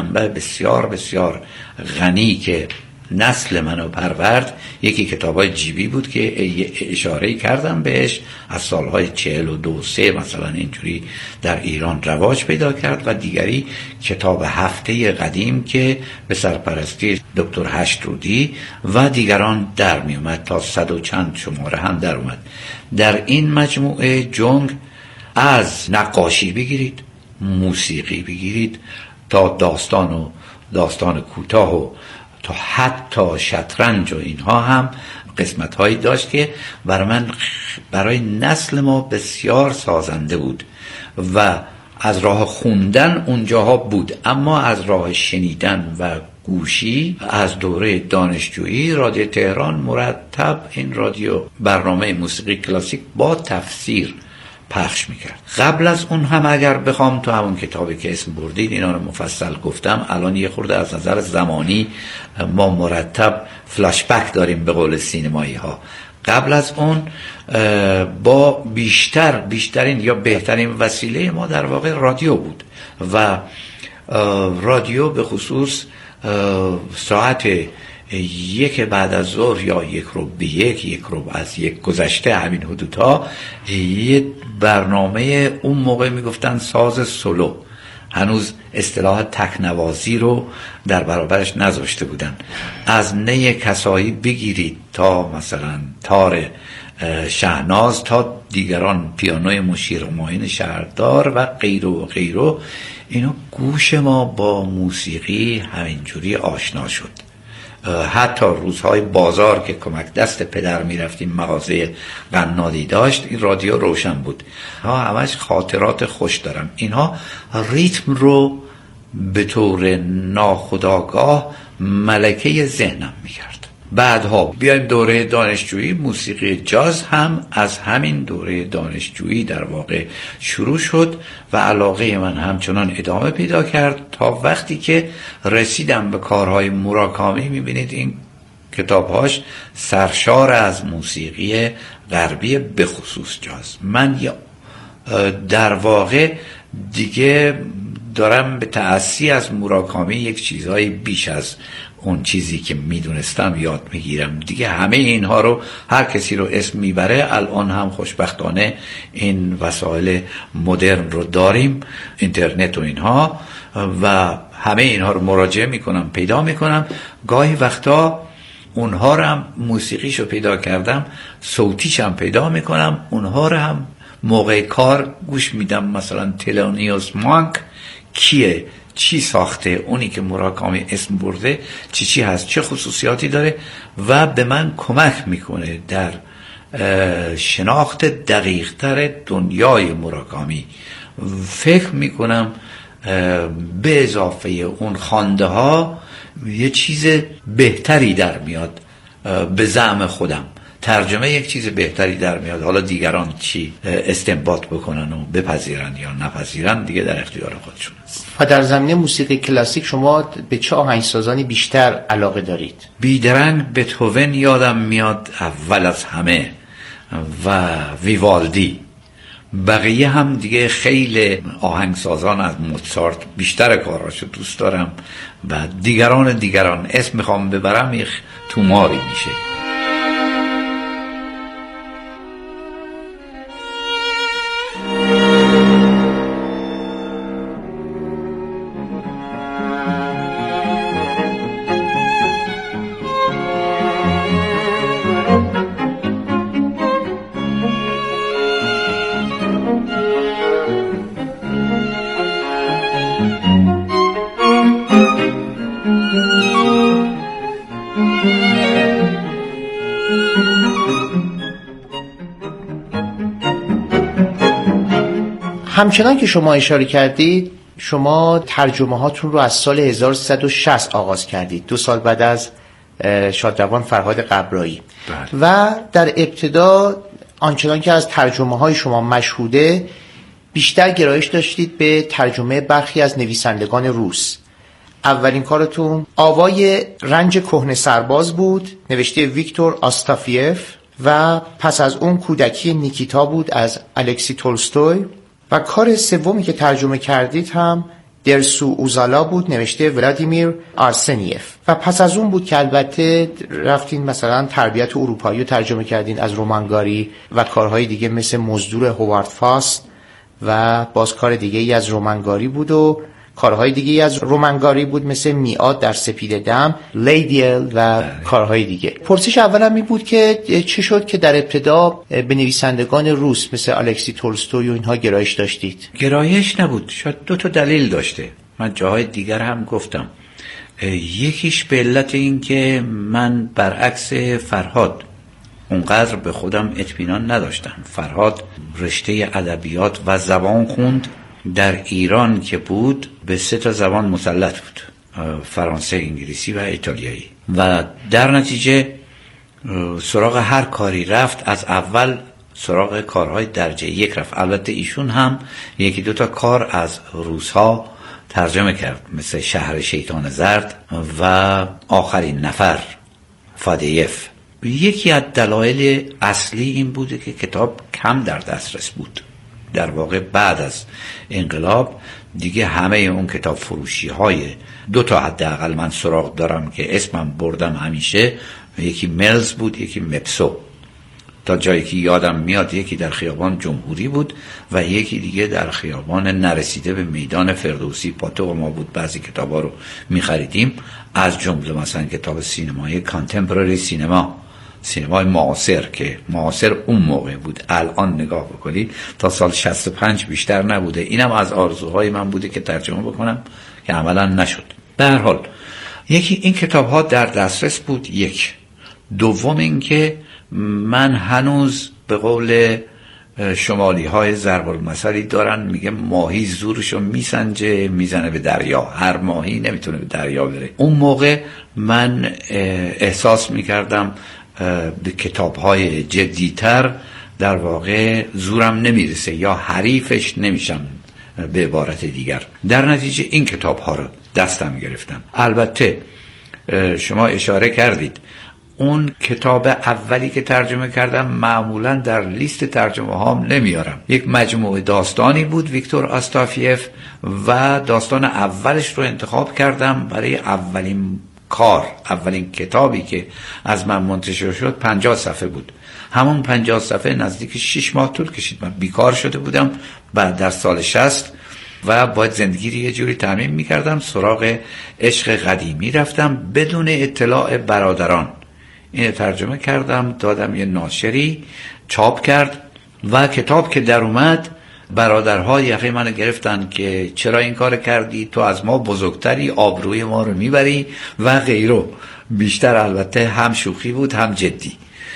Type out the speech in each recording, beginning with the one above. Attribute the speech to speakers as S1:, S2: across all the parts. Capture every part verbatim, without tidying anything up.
S1: منبع بسیار بسیار غنی که نسل منو پرورد یکی کتابای جیبی بود که اشاره کردم بهش، از سالهای چهل و دو سه مثلا اینجوری در ایران رواج پیدا کرد، و دیگری کتاب هفته قدیم که به سرپرستی دکتر هشترودی و دیگران در می اومد، تا صد و چند شماره هم در اومد. در این مجموعه جنگ از نقاشی بگیرید، موسیقی بگیرید، تا داستان و داستان کوتاه و تا حتی شطرنج و اینها هم قسمت هایی داشت که برای من برای نسل ما بسیار سازنده بود و از راه خوندن اونجاها بود، اما از راه شنیدن و گوشی از دوره دانشجویی رادیو تهران مرتب این رادیو برنامه موسیقی کلاسیک با تفسیر پخش میکرد. قبل از اون هم اگر بخوام تو همون کتابی که اسم بردید اینا رو مفصل گفتم، الان یه خورده از نظر زمانی ما مرتب فلاش بک داریم به قول سینمایی ها. قبل از اون با بیشتر بیشترین یا بهترین وسیله ما در واقع رادیو بود و رادیو به خصوص ساعت یک بعد از ظهر یا یک رو به یک یک رو از یک گذشته همین حدودها یه برنامه اون موقع میگفتن ساز سولو، هنوز اصطلاح تکنوازی رو در برابرش نذاشته بودن، از نی کسایی بگیرید تا مثلا تار شهناز تا دیگران پیانوی مشیر و معین شهردار و غیره و غیره، اینو گوش ما با موسیقی همینجوری آشنا شد. حتی روزهای بازار که کمک دست پدر می رفتیم مغازه قنادی داشت، این رادیو روشن بود. ها همش خاطرات خوش دارم. اینها ریتم رو به طور ناخودآگاه ملکه ذهنم می کرد. بعدها بیایم دوره دانشجویی، موسیقی جاز هم از همین دوره دانشجویی در واقع شروع شد و علاقه من همچنان ادامه پیدا کرد تا وقتی که رسیدم به کارهای موراکامی. میبینید این کتابهاش سرشار از موسیقی غربی به خصوص جاز. من در واقع دیگه دارم به تأسی از موراکامی یک چیزهای بیش از اون چیزی که میدونستم یاد میگیرم دیگه. همه اینها رو هر کسی رو اسم میبره. الان هم خوشبختانه این وسایل مدرن رو داریم، اینترنت و اینها، و همه اینها رو مراجعه میکنم، پیدا میکنم. گاهی وقتا اونها رو هم موسیقیشو پیدا کردم، صوتیش هم پیدا میکنم، اونها رو هم موقع کار گوش میدم. مثلا تلونیوس مانک کیه، چی ساخته، اونی که موراکامی اسم برده چی چی هست، چه خصوصیاتی داره و به من کمک میکنه در شناخت دقیق تر دنیای موراکامی. فکر میکنم به اضافه اون خوانده ها یه چیز بهتری در میاد، به زعم خودم ترجمه یک چیز بهتری در میاد. حالا دیگران چی استنباط بکنن و بپذیرن یا نپذیرن دیگه در اختیار خودشون است.
S2: و در زمینه موسیقی کلاسیک شما به چه آهنگسازانی بیشتر علاقه دارید؟
S1: بیدرنگ بتهوون یادم میاد اول از همه و ویوالدی. بقیه هم دیگه خیلی آهنگسازان از موزارت بیشتر کاراشو دوست دارم و دیگران دیگران اسم میخوام ببرم یک توماری میشه.
S2: همچنان که شما اشاره کردید شما ترجمه هاتون رو از سال هزار و سیصد و شصت آغاز کردید، دو سال بعد از شادروان فرهاد قبرایی. بله. و در ابتدا آنچنان که از ترجمه های شما مشهوده بیشتر گرایش داشتید به ترجمه برخی از نویسندگان روس. اولین کارتون آوای رنج کهنه سرباز بود نوشته ویکتور آستافیف و پس از اون کودکی نیکیتا بود از الکسی تولستوی. و کار سومی که ترجمه کردید هم درسو اوزالا بود نوشته ولادیمیر آرسنیف. و پس از اون بود که البته رفتین مثلا تربیت اروپایی رو ترجمه کردین از رومانگاری و کارهای دیگه مثل مزدور هوارد فاست و باز کار دیگه ای از رومانگاری بود و کارهای دیگه ای از رومانگاری بود مثل میعاد در سپید دم، لیدیل و کارهای دیگه. پرسش اولم این بود که چه شد که در ابتدا به نویسندگان روس مثل الکسی تولستوی و اینها گرایش داشتید؟
S1: گرایش نبود، شاید دو تا دلیل داشته. من جاهای دیگر هم گفتم. یکیش به علت این که من برعکس فرهاد اونقدر به خودم اطمینان نداشتم. فرهاد رشته ادبیات و زبان خوند، در ایران که بود به سه تا زبان مسلط بود، فرانسه، انگلیسی و ایتالیایی، و در نتیجه سراغ هر کاری رفت از اول سراغ کارهای درجه یک رفت. البته ایشون هم یکی دو تا کار از روس‌ها ترجمه کرد مثل شهر شیطان زرد و آخرین نفر فادیف. یکی از دلایل اصلی این بوده که کتاب کم در دسترس بود. در واقع بعد از انقلاب دیگه همه اون کتاب فروشی های دو تا حداقل من سراغ دارم که اسمم بردم همیشه، یکی ملز بود یکی مپسو، تا جایی که یادم میاد یکی در خیابان جمهوری بود و یکی دیگه در خیابان نرسیده به میدان فردوسی. پاتوق ما بود، بعضی کتابا رو میخریدیم، از جمله مثلا کتاب سینمای کانتمپرری سینما، سینمای معاصر که معاصر اون موقع بود. الان نگاه بکنید تا سال شصت و پنج بیشتر نبوده. اینم از آرزوهای من بوده که ترجمه بکنم که عملا نشد. به هر حال یکی این کتاب ها در دسترس بود. یک دوم این که من هنوز به قول شمالی های ضرب المثلی دارن میگه ماهی زورشو میسنجه میزنه به دریا، هر ماهی نمیتونه به دریا بره. اون موقع من احساس میکردم به کتاب‌های جدی‌تر در واقع زورم نمیرسه یا حریفش نمیشم به عبارت دیگر. در نتیجه این کتاب‌ها رو دستم گرفتم. البته شما اشاره کردید اون کتاب اولی که ترجمه کردم معمولا در لیست ترجمه هام نمیارم. یک مجموعه داستانی بود ویکتور آستافیف و داستان اولش رو انتخاب کردم برای اولین کار. اولین کتابی که از من منتشر شد پنجاه صفحه بود. همون پنجاه صفحه نزدیک شش ماه طول کشید. من بیکار شده بودم بعد در سال شصت و باید زندگی رو یه جوری تامین میکردم. سراغ عشق قدیمی رفتم بدون اطلاع برادران. این ترجمه کردم دادم یه ناشری چاپ کرد و کتاب که در اومد برادرها یقه منو گرفتن که چرا این کار کردی، تو از ما بزرگتری، آبروی ما رو میبری و غیره. بیشتر البته هم شوخی بود هم جدی.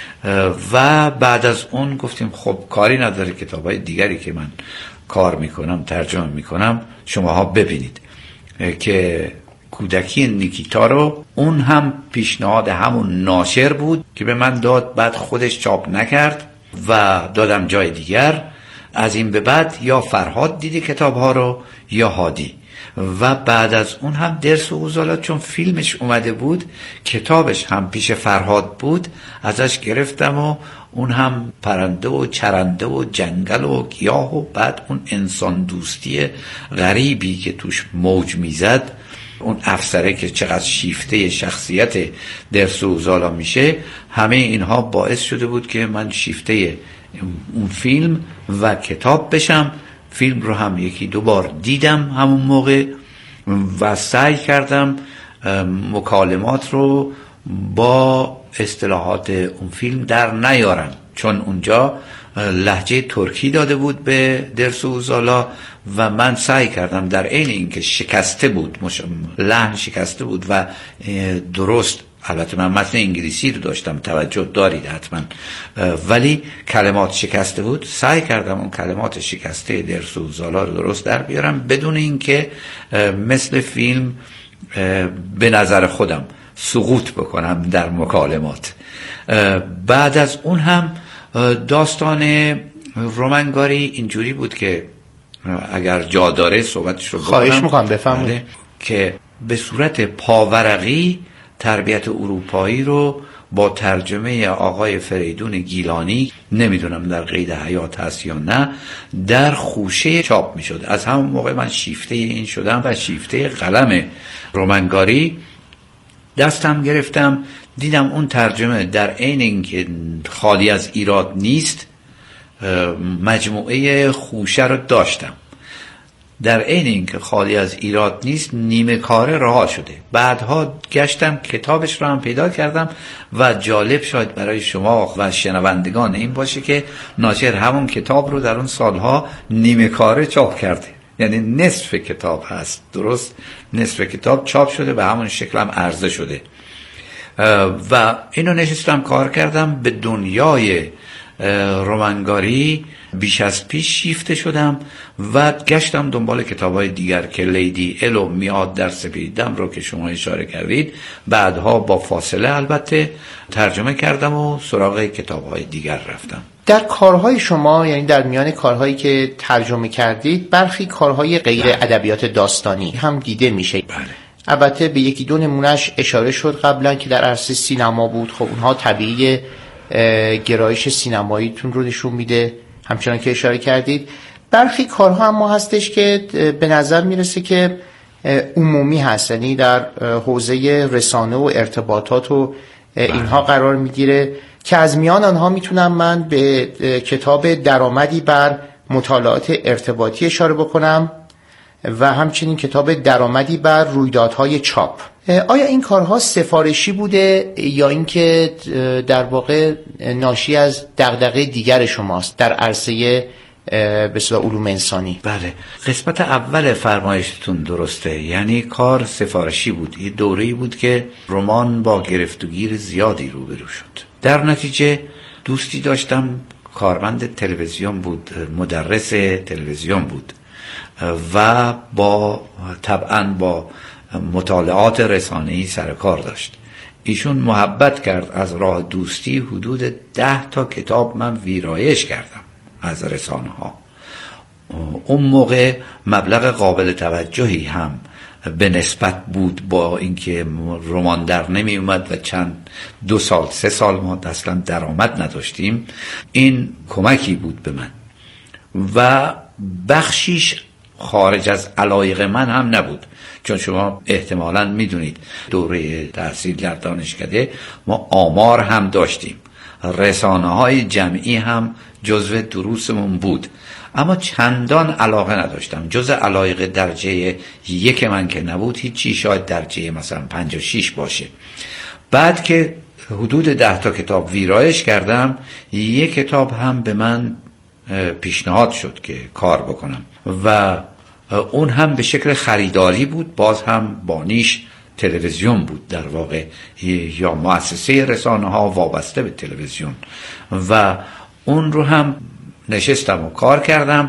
S1: و بعد از اون گفتیم خب کاری نداره، کتابای دیگری که من کار میکنم ترجمه میکنم شماها ببینید. که کودکی نیکیتا رو اون هم پیشنهاد همون ناشر بود که به من داد، بعد خودش چاپ نکرد و دادم جای دیگر. از این به بعد یا فرهاد دیدی کتاب ها رو یا هادی. و بعد از اون هم درس و اوزالا چون فیلمش اومده بود کتابش هم پیش فرهاد بود ازش گرفتم و اون هم پرنده و چرنده و جنگل و گیاه و بعد اون انسان دوستی غریبی که توش موج میزد، اون افسره که چقدر شیفته شخصیت درس و اوزالا میشه، همه اینها باعث شده بود که من شیفته اون فیلم و کتاب بشم. فیلم رو هم یکی دو بار دیدم همون موقع و سعی کردم مکالمات رو با اصطلاحات اون فیلم در نیارم، چون اونجا لهجه ترکی داده بود به درس و اوزالا و من سعی کردم در عین اینکه شکسته بود، لحن شکسته بود و درست، البته من متن انگلیسی رو داشتم توجه دارید حتما، ولی کلمات شکسته بود، سعی کردم اون کلمات شکسته درس و اوزالا رو درست در بیارم بدون اینکه مثل فیلم به نظر خودم سقوط بکنم در مکالمات. بعد از اون هم داستان رومانگاری اینجوری بود که اگر جا داره صحبتش رو
S2: خواهش میکنم بفرمایید.
S1: که به صورت پاورقی تربیت اروپایی رو با ترجمه آقای فریدون گیلانی، نمیدونم در قید حیات هست یا نه، در خوشه چاپ میشد. از همون موقع من شیفته این شدم و شیفته قلم رومنگاری دستم گرفتم. دیدم اون ترجمه در عین اینکه خالی از ایراد نیست، مجموعه خوشه رو داشتم، در عین اینکه خالی از ایراد نیست، نیمه کاره رها شده. بعدها گشتم کتابش رو هم پیدا کردم و جالب شاید برای شما و شنوندگان این باشه که ناشر همون کتاب رو در اون سالها نیمه کاره چاپ کرده، یعنی نصف کتاب هست، درست نصف کتاب چاپ شده و همون شکل هم عرضه شده. و اینو نشستم کار کردم، به دنیای رومنگاری بیش از پیش شیفته شدم و گشتم دنبال کتاب‌های دیگر که لیدی ال و میاد در سپیدم رو که شما اشاره کردید بعدها با فاصله البته ترجمه کردم و سراغ کتاب‌های دیگر رفتم.
S2: در کارهای شما، یعنی در میان کارهایی که ترجمه کردید، برخی کارهای غیر ادبیات داستانی هم دیده میشه.
S1: بله.
S2: البته به یکی دو نمونهش اشاره شد قبلا که در عرصه سینما بود. خب اونها طبیعی گرایش سینماییتون رو نشون میده، همچنان که اشاره کردید. برخی کارها هم هستش که به نظر میرسه که عمومی هست، یعنی در حوزه رسانه و ارتباطات و اینها قرار میگیره که از میان آنها میتونم من به کتاب درآمدی بر مطالعات ارتباطی اشاره بکنم و همچنین کتاب درآمدی بر رویدادهای چاپ. آیا این کارها سفارشی بوده یا اینکه در واقع ناشی از دغدغه دیگر شماست در عرصه به اصطلاح علوم انسانی؟
S1: بله، قسمت اول فرمایشتون درسته، یعنی کار سفارشی بود. یه دوره‌ای بود که رمان با گرفتگیر زیادی روبرو شد. در نتیجه دوستی داشتم کارمند تلویزیون بود، مدرس تلویزیون بود و با طبعاً با مطالعات رسانه‌ای سر کار داشت. ایشون محبت کرد، از راه دوستی حدود ده تا کتاب من ویرایش کردم از رسانه ها. اون موقع مبلغ قابل توجهی هم به نسبت بود، با اینکه رمان در نمی اومد و چند دو سال سه سال ما اصلا درآمد نداشتیم. این کمکی بود به من و بخشیش خارج از علایق من هم نبود، چون شما احتمالاً میدونید دوره تحصیل در دانشکده ما آمار هم داشتیم، رسانه های جمعی هم جزو دروسمون بود، اما چندان علاقه نداشتم. جز علایق درجه یک من که نبود، هیچی، شاید درجه مثلا پنج و شیش باشه. بعد که حدود ده تا کتاب ویرایش کردم، یک کتاب هم به من پیشنهاد شد که کار بکنم و اون هم به شکل خریداری بود، باز هم بانیش تلویزیون بود، در واقع یا مؤسسه رسانه ها وابسته به تلویزیون، و اون رو هم نشستم و کار کردم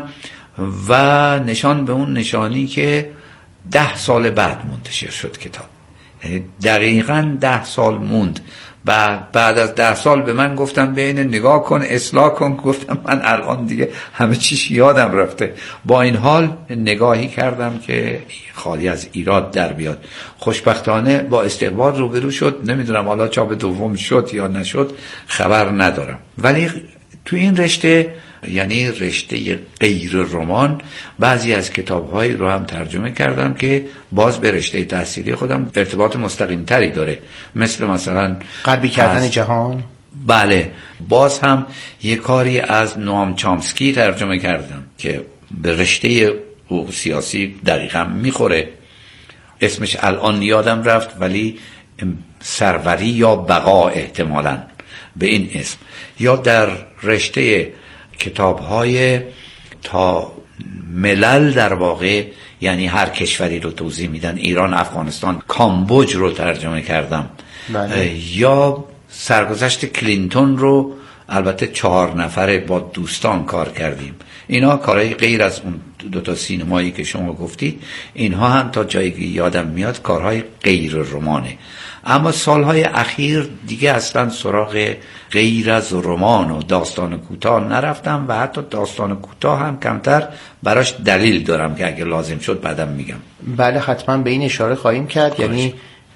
S1: و نشان به اون نشانی که ده سال بعد منتشر شد کتاب، یعنی دقیقاً ده سال موند. بعد بعد از ده سال به من گفتن بین نگاه کن اصلاح کن. گفتم من الان دیگه همه چیش یادم رفته. با این حال نگاهی کردم که خالی از ایراد در بیاد. خوشبختانه با استقبال روبرو شد. نمیدونم حالا چاپ دوم شد یا نشد، خبر ندارم. ولی تو این رشته، یعنی رشته غیر رمان، بعضی از کتاب‌هایی رو هم ترجمه کردم که باز به رشته تحصیلی خودم ارتباط مستقیم تری داره، مثل مثلا
S2: غربی کردن جهان.
S1: بله، باز هم یه کاری از نوام چامسکی ترجمه کردم که به رشته حقوق سیاسی دقیقاً میخوره. اسمش الان یادم رفت، ولی سروری یا بقا احتمالاً به این اسم. یا در رشته کتاب‌های تا ملل، در واقع یعنی هر کشوری رو توضیح میدن، ایران، افغانستان، کامبوج رو ترجمه کردم.
S2: بله.
S1: یا سرگذشت کلینتون رو البته چهار نفره با دوستان کار کردیم. اینا کارهای غیر از اون دو تا سینمایی که شما گفتید، اینها هم تا جایی که یادم میاد کارهای غیر رمانه. اما سالهای اخیر دیگه اصلا سراغ غیر از رمان و داستان کوتاه نرفتم و حتی داستان کوتاه هم کمتر. براش دلیل دارم که اگه لازم شد بعدم میگم.
S2: بله، حتما به این اشاره خواهیم کرد. خواهش. یعنی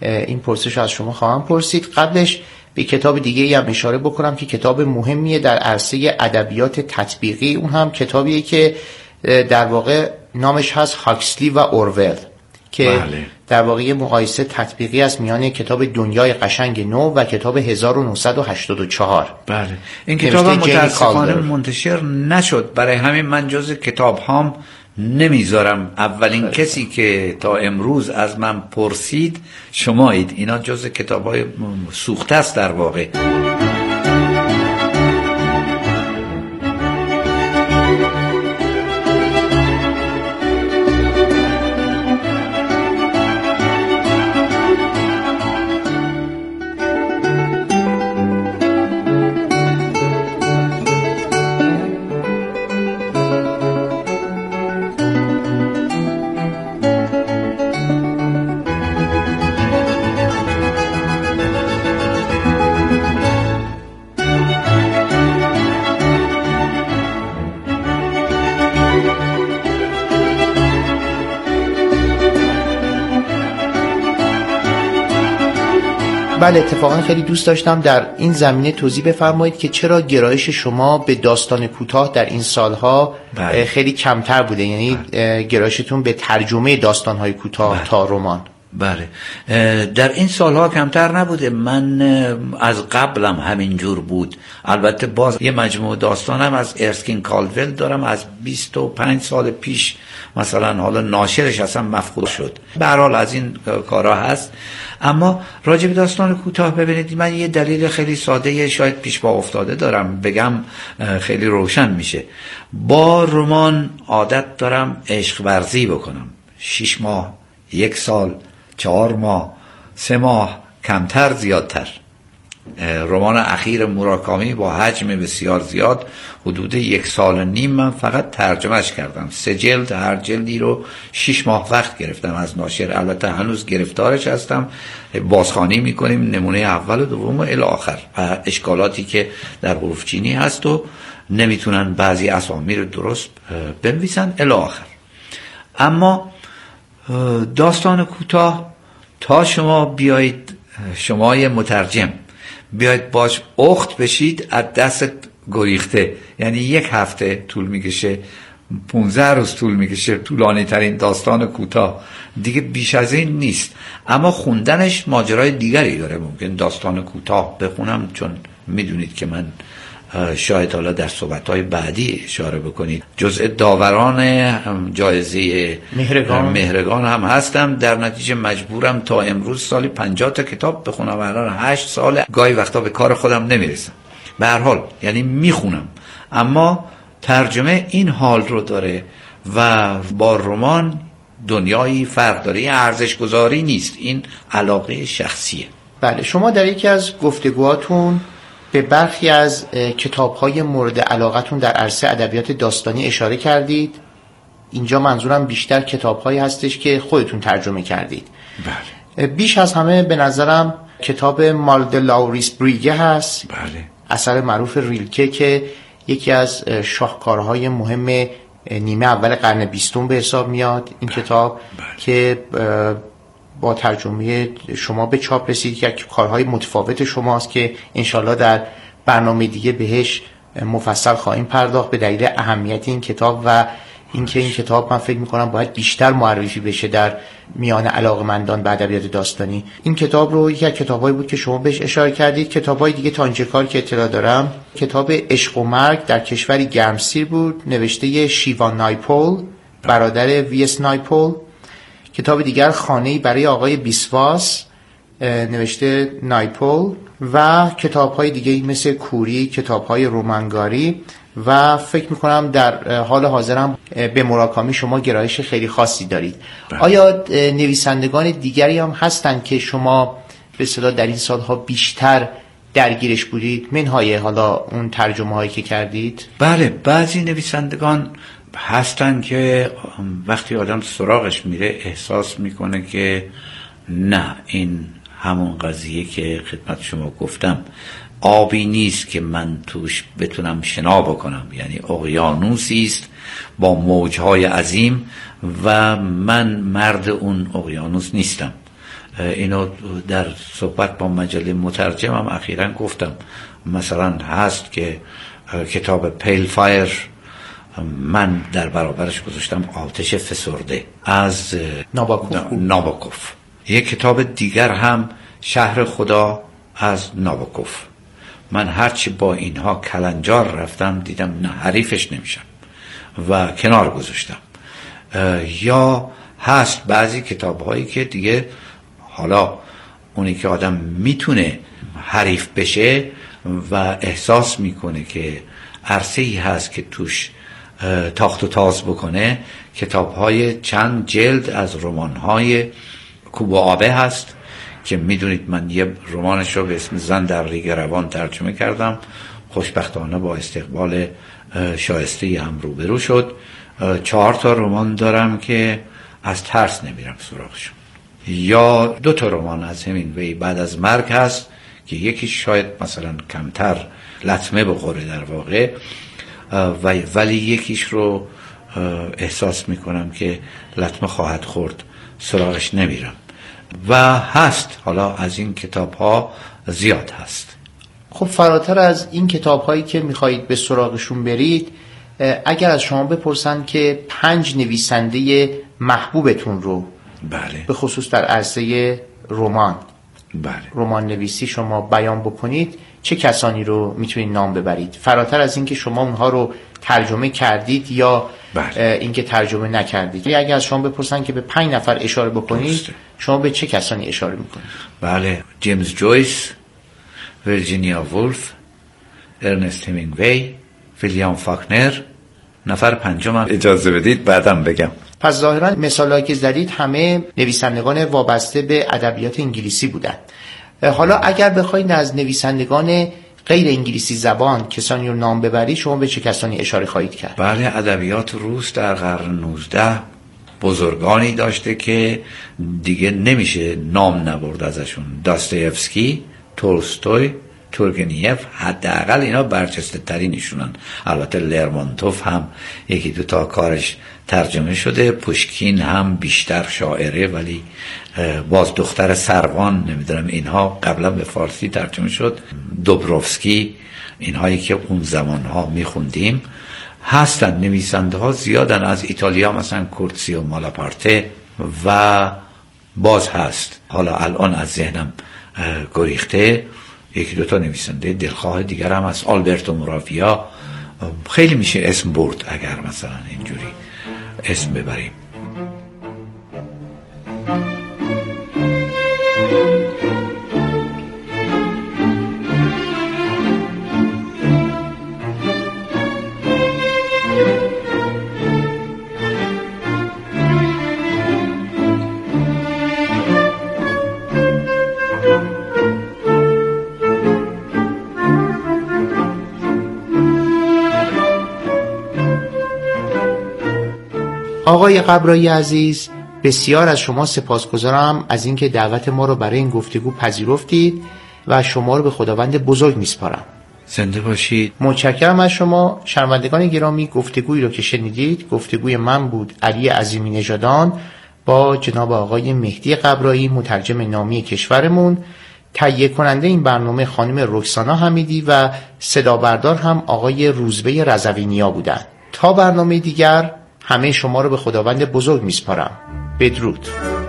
S2: این پرسش از شما خواهم پرسید. قبلش به کتاب دیگه ای هم اشاره بکنم که کتاب مهمیه در عرصه ادبیات تطبیقی. اون هم کتابیه که در واقع نامش هست هاکسلی و اورول که بله. در واقع مقایسه تطبیقی است میان کتاب دنیای قشنگ نو و کتاب هزار و نهصد و هشتاد و چهار.
S1: بله این کتاب متاسفانه منتشر نشد، برای همین من جز کتاب هام نمیذارم. اولین خیلی. کسی که تا امروز از من پرسید شمایید. اینا جز کتاب های سوخته است در واقع.
S2: بله اتفاقا خیلی دوست داشتم در این زمینه توضیح بفرمایید که چرا گرایش شما به داستان کوتاه در این سالها بله. خیلی کمتر بوده، یعنی بله. گرایشتون به ترجمه داستان‌های کوتاه بله. تا رمان.
S1: بله در این سالها کمتر نبوده، من از قبلم همینجور بود. البته باز یه مجموعه داستانم از ارسکین کالدول دارم از بیست و پنج سال پیش، مثلا حالا ناشرش اصلا مفقود شد. به هر حال از این کارا هست. اما راجع به داستان کوتاه ببینید، من یه دلیل خیلی ساده شاید پیش پا افتاده دارم بگم خیلی روشن میشه. با رمان عادت دارم عشق ورزی بکنم، شش ماه، یک سال، چهار ماه، سه ماه، کمتر زیادتر. رمان اخیر موراکامی با حجم بسیار زیاد حدود یک سال و نیم من فقط ترجمهش کردم. سه جلد، هر جلدی رو شش ماه وقت گرفتم از ناشر. البته هنوز گرفتارش هستم، بازخوانی میکنیم نمونه اول و دوم و الی آخر و اشکالاتی که در حروف چینی هست و نمیتونن بعضی اسامی رو درست بنویسن الی آخر. اما داستان کوتاه تا شما بیایید، شما یه مترجم بیاید باش اخت بشید، از دست گریخته. یعنی یک هفته طول میکشه، پونزده روز طول میکشه، طولانی ترین داستان کوتاه دیگه، بیش از این نیست. اما خوندنش ماجرای دیگری داره. ممکن داستان کوتاه بخونم، چون میدونید که من شاید حالا در صحبت‌های بعدی اشاره بکنید جزء داوران جایزه مهرگان. مهرگان هم هستم. در نتیجه مجبورم تا امروز سالی پنجاه تا کتاب بخونم. الان هشت سال گاهی وقتا به کار خودم نمیرسم. به هر حال یعنی میخونم، اما ترجمه این حال رو داره و با رمان دنیایی فرق داره. این ارزش گذاری نیست، این علاقه شخصیه.
S2: بله شما در یکی از گفتگوهاتون به برخی از کتاب‌های مورد علاقتون در عرصه ادبیات داستانی اشاره کردید. اینجا منظورم بیشتر کتاب‌هایی هستش که خودتون ترجمه کردید.
S1: بله.
S2: بیش از همه به نظرم کتاب مالد لاوریس بریگه هست.
S1: بله.
S2: اثر معروف ریلکه که یکی از شاهکارهای مهم نیمه اول قرن بیستم به حساب میاد. این بله. کتاب بله. که با ترجمه شما به چاپ رسید، که کارهای متفاوت شماست که انشالله در برنامه دیگه بهش مفصل خواهیم پرداخت به دلیل اهمیت این کتاب و اینکه این کتاب من فکر میکنم باید بیشتر معرفی بشه در میان علاقه‌مندان به ادبیات داستانی. این کتاب رو یکی از کتابایی بود که شما بهش اشاره کردید. کتابای دیگه تا اینجا کار که اطلاع دارم کتاب عشق و مرگ در کشوری گرمسیر بود، نوشته شیوان نایپول برادر وی اس نایپول. کتاب دیگر خانه‌ای برای آقای بیسواس نوشته نایپول و کتاب‌های دیگه مثل کوری، کتاب‌های رومانگاری و فکر می‌کنم در حال حاضرم به موراکامی شما گرایش خیلی خاصی دارید. بله. آیا نویسندگان دیگری هم هستن که شما به اصطلاح در این سال‌ها بیشتر درگیرش بودید منهای حالا اون ترجمه‌هایی که کردید؟
S1: بله بعضی نویسندگان هستن که وقتی آدم سراغش میره احساس میکنه که نه، این همون قضیه که خدمت شما گفتم، آبی نیست که من توش بتونم شنا بکنم، یعنی اقیانوسی است با موجهای عظیم و من مرد اون اقیانوس نیستم. اینو در صحبت با مجله مترجم هم اخیراً گفتم. مثلا هست که کتاب پیل فایر من در برابرش گذاشتم آتش فسرده از
S2: ناباکوف.
S1: ناباکوف. یک کتاب دیگر هم شهر خدا از ناباکوف. من هرچی با اینها کلنجار رفتم دیدم نه حریفش نمیشم و کنار گذاشتم. یا هست بعضی کتاب هایی که دیگه حالا اونی که آدم میتونه حریف بشه و احساس میکنه که عرصه‌ای هست که توش تاخت و تاز بکنه، کتاب های چند جلد از رمان های کوبو آبه هست که میدونید من یه رمانش رو به اسم زن در ریگ روان ترجمه کردم، خوشبختانه با استقبال شایسته هم روبرو شد. چهار تا رمان دارم که از ترس نمیرم سراغشون. یا دو تا رمان از همینوی بعد از مرگ هست که یکی شاید مثلا کمتر لطمه بخوره در واقع، ولی یکیش رو احساس میکنم که لطمه خواهد خورد، سراغش نمیرم. و هست حالا از این کتاب ها زیاد هست.
S2: خب فراتر از این کتاب هایی که میخواهید به سراغشون برید، اگر از شما بپرسن که پنج نویسنده محبوبتون رو
S1: بله
S2: به خصوص در عرصه رمان
S1: بله
S2: رمان نویسی شما بیان بکنید، چه کسانی رو میتونید نام ببرید؟ فراتر از اینکه شما اونها رو ترجمه کردید یا
S1: بله.
S2: اینکه ترجمه نکردید، اگر از شما بپرسن که به پنج نفر اشاره بکنید درسته. شما به چه کسانی اشاره میکنید؟
S1: بله، جیمز جویس، ویرجینیا وولف، ارنست همینگوی، ویلیام فاکنر. نفر پنجم اجازه بدید بعدم بگم.
S2: پس ظاهرا مثالایی که زدید همه نویسندگان وابسته به ادبیات انگلیسی بودند. حالا اگر بخواید از نویسندگان غیر انگلیسی زبان کسانی رو نام ببرید، شما به چه کسانی اشاره خواهید کرد؟
S1: بله، ادبیات روس در قرن نوزده بزرگانی داشته که دیگه نمیشه نام نبرد ازشون. داستایفسکی، تولستوی، تورگنیف، حداقل اینا برجسته ترینشونن. البته لرمونتوف هم یکی دو تا کارش ترجمه شده، پوشکین هم بیشتر شاعره ولی باز دختر سروان نمیدونم اینها قبلا به فارسی ترجمه شد. دوبروفسکی، اینهایی که اون زمانها میخوندیم هستن. نویسنده ها زیادن. از ایتالیا مثلا کورتسی و مالاپارته و باز هست، حالا الان از ذهنم گریخته، یکی دو تا نویسنده دلخواه دیگر هم از آلبرتو موراویا. خیلی میشه اسم برد اگر مثلا اینجوری اسم ببریم.
S2: آقای قبرایی عزیز، بسیار از شما سپاسگزارم از اینکه دعوت ما رو برای این گفتگو پذیرفتید و شما رو به خداوند بزرگ میسپارم.
S1: زنده باشید.
S2: متشکرم از شما. شنوندگان گرامی، گفتگویی رو که شنیدید گفتگوی من بود، علی عظیمی نژادان، با جناب آقای مهدی قبرایی، مترجم نامی کشورمون. تهیه کننده این برنامه خانم رکسانا حمیدی و صدا بردار هم آقای روزبه رضوی‌نیا بودند. تا برنامه دیگر همه شما رو به خداوند بزرگ میسپارم. بدرود.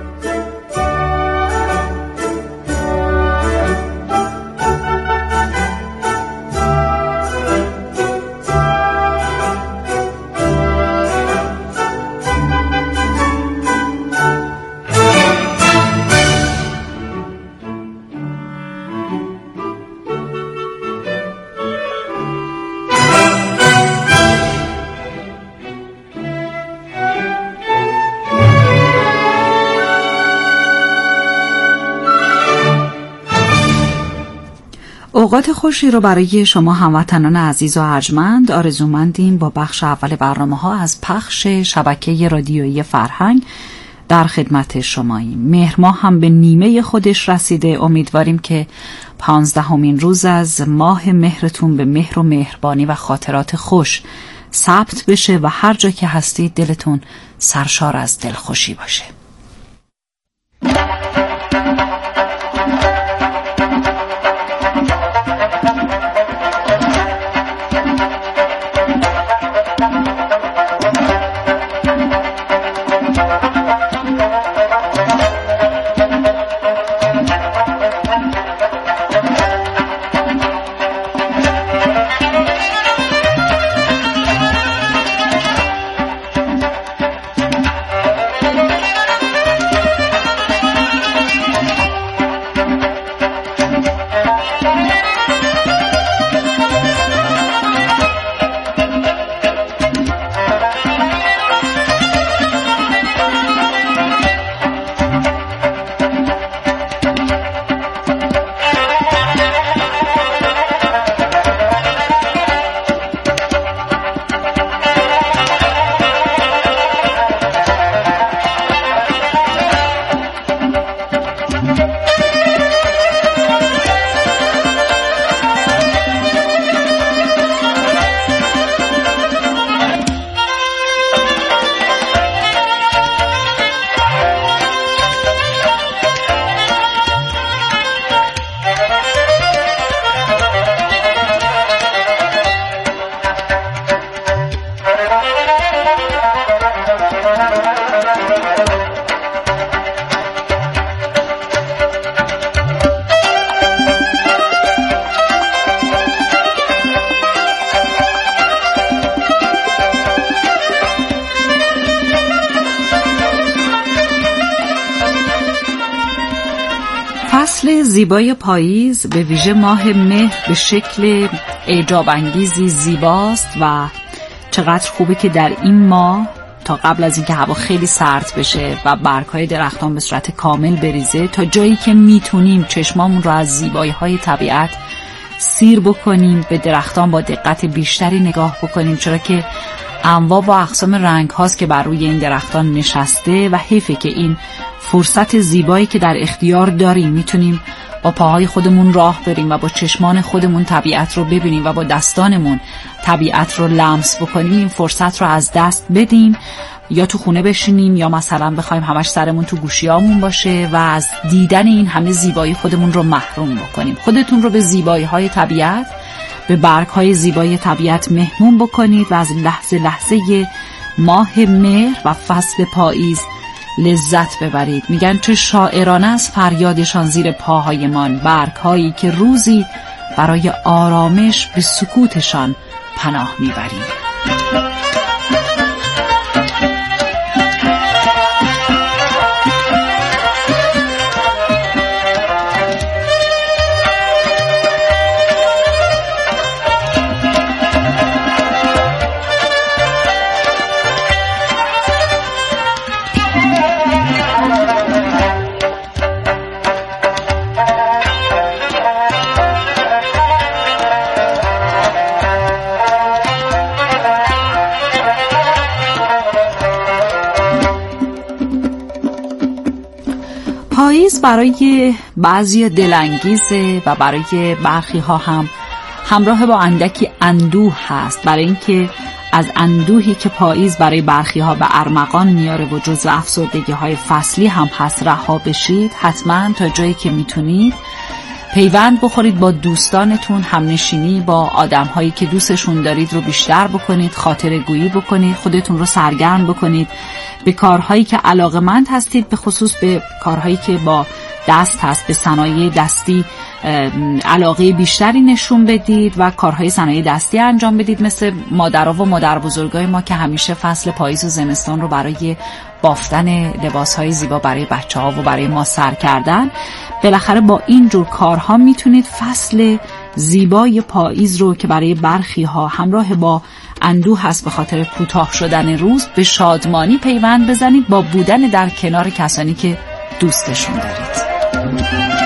S3: اوقات خوشی رو برای شما هموطنان عزیز و ارجمند آرزومندیم. با بخش اول برنامه‌ها از پخش شبکه رادیویی فرهنگ در خدمت شماییم. مهر ماه هم به نیمه خودش رسیده. امیدواریم که پانزدهمین روز از ماه مهرتون به مهر و مهربانی و خاطرات خوش ثبت بشه و هر جا که هستید دلتون سرشار از دلخوشی باشه. فصل زیبای پاییز به ویژه ماه مهر به شکل اعجاب انگیزی زیباست و چقدر خوبه که در این ماه تا قبل از اینکه هوا خیلی سرد بشه و برگ‌های درختان به صورت کامل بریزه، تا جایی که میتونیم چشمامون رو از زیبایی‌های طبیعت سیر بکنیم، به درختان با دقت بیشتری نگاه بکنیم، چرا که انواع و اقسام رنگ هاست که بر روی این درختان نشسته و حیفه که این فرصت زیبایی که در اختیار داریم، میتونیم با پاهای خودمون راه بریم و با چشمان خودمون طبیعت رو ببینیم و با دستانمون طبیعت رو لمس بکنیم، این فرصت رو از دست بدیم، یا تو خونه بشینیم یا مثلا بخوایم همش سرمون تو گوشیامون باشه و از دیدن این همه زیبایی خودمون رو محروم بکنیم. خودتون رو به زیبایی های طبیعت، به برگ های زیبای طبیعت مهمون بکنید و از لحظه لحظه ماه مهر و فصل پاییز لذت ببرید. میگن چه شاعرانه از فریادشان زیر پاهایمان، برگ هایی که روزی برای آرامش به سکوتشان پناه میبریم. پاییز برای بعضی دلانگیزه و برای برخی ها هم همراه با اندکی اندوه هست، برای اینکه از اندوهی که پاییز برای برخی ها به ارمغان میاره و جزو افسردگی های فصلی هم هست رها بشید. حتما تا جایی که میتونید پیوند بخورید با دوستانتون، همنشینی با آدم هایی که دوستشون دارید رو بیشتر بکنید، خاطره گویی بکنید، خودتون رو سرگرم بکنید به کارهایی که علاقه‌مند هستید، به خصوص به کارهایی که با دست هست، به صنایع دستی علاقه بیشتری نشون بدید و کارهای صنایع دستی انجام بدید، مثل مادرها و مادر بزرگای ما که همیشه فصل پاییز و زمستان رو برای بافتن لباسهای زیبا برای بچه‌ها و برای ما سر کردن. بالاخره با این جور کارها میتونید فصل زیبای پاییز رو که برای برخی ها همراه با اندوه هست به خاطر کوتاه شدن روز، به شادمانی پیوند بزنید با بودن در کنار کسانی که دوستشون دارید.